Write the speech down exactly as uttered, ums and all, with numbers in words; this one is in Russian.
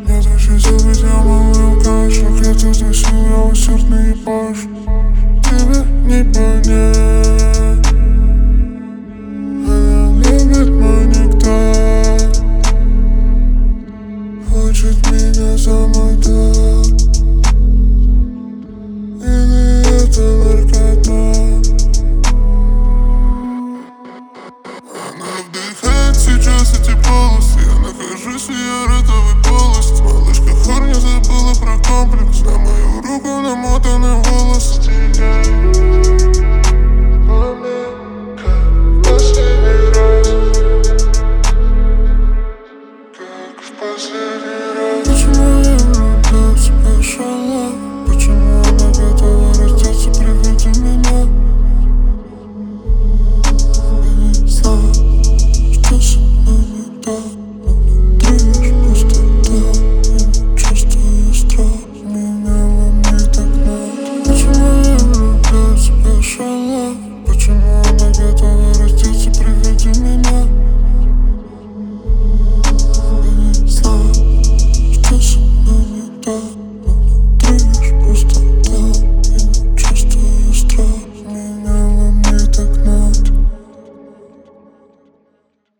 Я защитил, ведь я малый каш. Я хотел тащил, я усердный ебаш. Тебе не понять. Она любит мой нектар, хочет меня замотать. Или это наркота. Она вдыхает сейчас эти полосы. Я нахожусь в ее ротовой полости. Малышка хорня забыла про комплекс. На мою руку намотаны волосы. Почему я влюбил тебя, шалом?